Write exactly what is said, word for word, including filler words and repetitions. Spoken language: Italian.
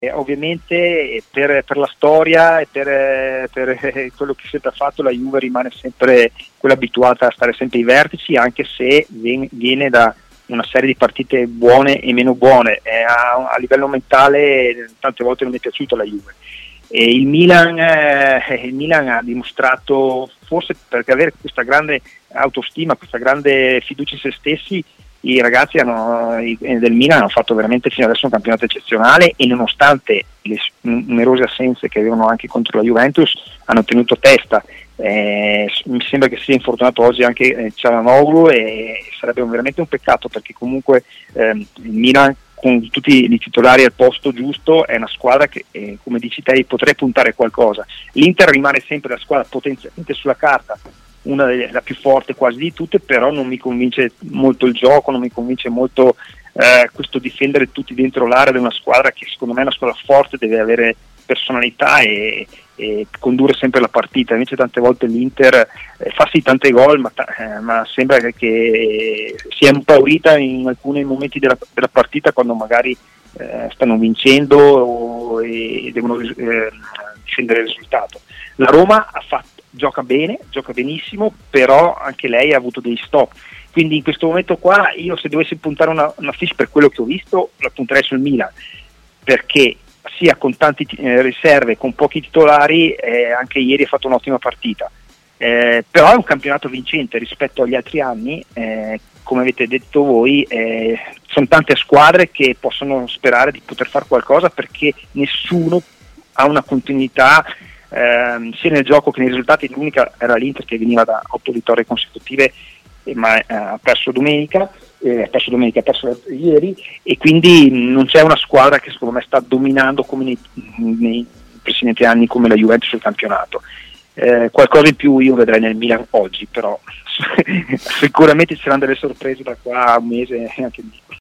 E ovviamente per, per la storia e per, per quello che sempre ha fatto, la Juve rimane sempre quella abituata a stare sempre ai vertici, anche se viene da una serie di partite buone e meno buone. E a, a livello mentale tante volte non mi è piaciuta la Juve. E il Milan, eh, il Milan ha dimostrato, forse perché avere questa grande autostima, questa grande fiducia in se stessi, i ragazzi hanno, i, del Milan hanno fatto veramente fino adesso un campionato eccezionale, e nonostante le numerose assenze che avevano anche contro la Juventus hanno tenuto testa. Eh, mi sembra che sia infortunato oggi anche eh, Çalhanoğlu, e sarebbe veramente un peccato, perché comunque ehm, il Milan, con tutti i titolari al posto giusto, è una squadra che, eh, come dici te, potrei puntare qualcosa. L'Inter rimane sempre la squadra potenzialmente sulla carta, una delle, la più forte quasi di tutte, però non mi convince molto il gioco, non mi convince molto eh, questo difendere tutti dentro l'area di una squadra che secondo me è una squadra forte, deve avere personalità e, e condurre sempre la partita. Invece tante volte l'Inter eh, fa sì tante gol, ma, eh, ma sembra che, che sia impaurita in alcuni momenti della, della partita, quando magari eh, stanno vincendo o, e devono eh, difendere il risultato. La Roma ha fatto gioca bene, gioca benissimo, però anche lei ha avuto dei stop, quindi in questo momento qua io, se dovessi puntare una, una fiche per quello che ho visto, la punterei sul Milan, perché sia con tanti eh, riserve, con pochi titolari, eh, anche ieri ha fatto un'ottima partita, eh, però è un campionato vincente rispetto agli altri anni, eh, come avete detto voi, eh, sono tante squadre che possono sperare di poter fare qualcosa, perché nessuno ha una continuità Eh, sia nel gioco che nei risultati. L'unica era l'Inter, che veniva da otto vittorie consecutive, eh, ma eh, ha perso domenica, eh, ha perso domenica, ha perso ieri, e quindi non c'è una squadra che secondo me sta dominando come nei, nei precedenti anni, come la Juventus sul campionato. Eh, qualcosa in più io vedrei nel Milan oggi, però sicuramente ci saranno delle sorprese da qua a un mese, anche lì.